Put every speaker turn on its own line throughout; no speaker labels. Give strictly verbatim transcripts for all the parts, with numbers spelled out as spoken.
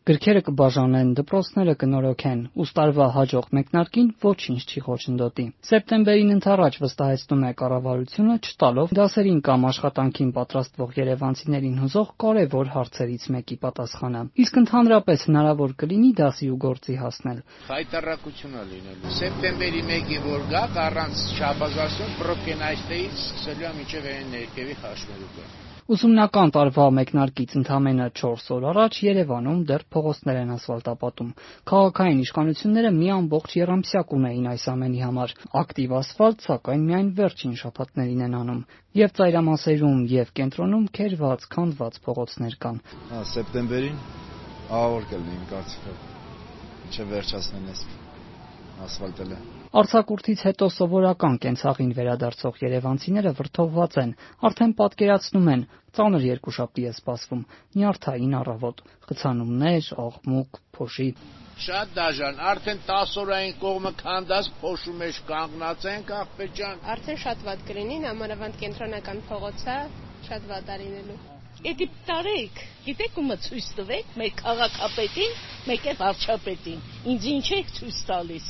Գրքերը կբաժանեն, դպրոցները կնորոգեն, ուս տարվա հաջող մեկնարկին ոչինչ չի խոչընդոտի։ Սեպտեմբերին ընդառաջ վստահեցնում է կառավարությունը, չտալով դասերին կամ աշխատանքին պատրաստվող երևանցիներին հուզող կարևոր հարցերից մեկի պատասխանը։ Իսկ ընդհանրապես հնարավոր կլինի դասի ու գործի հասնել։
Հայտարարություն է լինելու։ Սեպտեմբերի մեկին որ գա, առանց շաբազասում պրոկենայստեից սկսելու է մինչև այն ներքևի խաշմերուկը։
Ուսումնական տարվա մեկնարկից ընդամենը չորս օր առաջ Երևանում դեռ փողոցներ են ասֆալտապատում։ Քաղաքային իշխանությունները մի ամբողջ եռամսյակ ունեին այս ամենի համար։ Ակտիվ ասֆալտ, սակայն միայն վերջին շաբաթներին են անում։ Եվ ծայրամասերում, եւ կենտրոնում քերված, քանդված փողոցներ կան։
Սեպտեմբերին ահավոր կլինի կարծիքով։ Չէ վերջացնեն այս ասֆալտելը։
Արձակուրդից հետո սովորական կենցաղին վերադարձող երևանցիները վրդովված են, արդեն պատկերացնում են, ծանր երկուշաբթի է սպասվում, նյարդային առավոտ, խցանումներ, աղմուկ, փոշի։
Շատ դաժան, արդեն տասը օրային կողմը քանդած փոշու մեջ կանգնած ենք, աղբեր ջան։
Արդեն շատ վատ կլինի, նամանավանդ կենտրոնական փողոցը շատ վատ է լինելու։
Էդի տարեք, գիտեք ումը ցույց տվեք, մեկ քաղաքապետին, մեկ էլ վարչապետին։ Ինձ ինչ եք ցույց տալիս։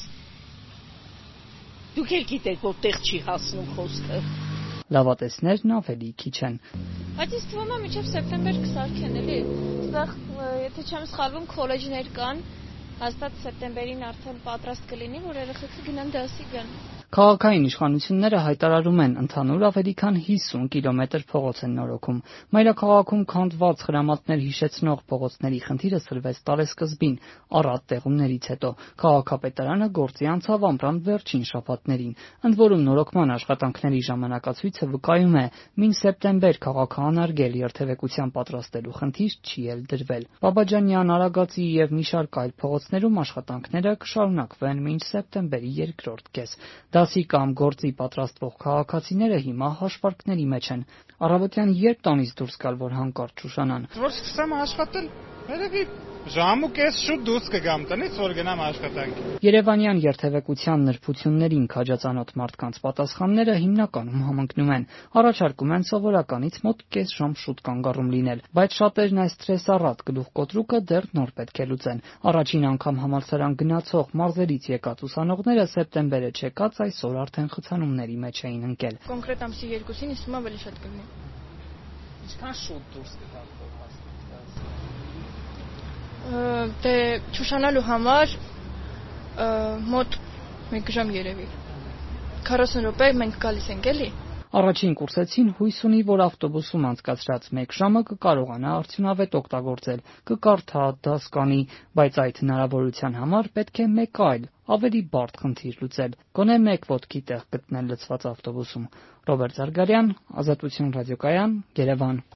Դուք էլ գիտեք, որտեղ չի հասնում խոսքը։
Լավատեսներն ավելի քիչ են։
Բայց ինձ թվում է մինչև սեպտեմբեր կսարքեն էլի։ Այստեղ, եթե չեմ սխալվում, քոլեջներ կան, հաստատ սեպտեմբերին արդեն պատրաստ կլինի, որ երեխեքը գնան դասի գան։
Քաղաքային իշխանությունները հայտարարում են, ընդհանուր ավելի քան հիսուն կիլոմետր փողոց են նորոգում։ Մայրաքաղաքում քանդված խրամատներ հիշեցնող փողոցների խնդիրը սրվեց տարեսկզբին, առատ տեղումներից հետո։ Քաղաքապետարանը գործի անցավ ամռան վերջին շաբաթներին, ընդ որում նորոգման աշխատանքների ժամանակացույցը վկայում է, մինչ սեպտեմբեր քաղաքահանարգել երթևեկության պատրաստելու խնդիր չի էլ դրվել։ Բաբաջանյան, Արագածի եւ մի շարք այլ փողոցներում աշխատանքները կշարունակվեն մինչ սեպտեմբերի երկրորդ կես։ Դասի կամ գործի պատրաստվող քաղաքացիները հիմա հաշվարկների մեջ են։ Առավոտյան երբ տանից դուրս գալ, որ հանկարծ շուշանան։
Որ սկսեմ աշխատել, երևի ժամ ու կես շուտ դուրս կգամ տնից, որ գնամ աշխատանքի։
Երևանյան երթևեկության նրբություններին քաջածանոթ մարդկանց պատասխանները հիմնականում համընկնում են։ Առաջարկում են սովորականից մոտ կես ժամ շուտ կանգառում լինել, բայց շատերն այս սթրեսառատ գլուխկոտրուկը դեռ նոր պետք է լուծեն։ Առաջին անգամ համալսարան գնացող մարզերից եկած ուսանողները սեպտեմբերը չեկած այսօր արդեն խցանումների մեջ էին ընկել։
Կոնկրետ ամսի երկուսին իսում ավելի շատ կլինի։
Ինչքան շուտ դուրս կգամ։
Դե շուշանալու համար մոտ մեկ ժամ երևի։ քառասուն րոպե մենք գալիս ենք էլի։
Առաջին կուրսեցին հույս ունի, որ ավտոբուսում անցկացրած մեկ ժամը կկարողանա արդյունավետ օգտագործել, կկարդա, դաս կանի, բայց այդ հնարավորության համար պետք է մեկ այլ, ավելի բարդ խնդիր լուծել։ Գոնե մեկ ոտքի տեղ գտնել լցված ավտոբուսում։ Ռոբերտ Զարգարյան, Ազատություն ռադիոկայան, Երևան։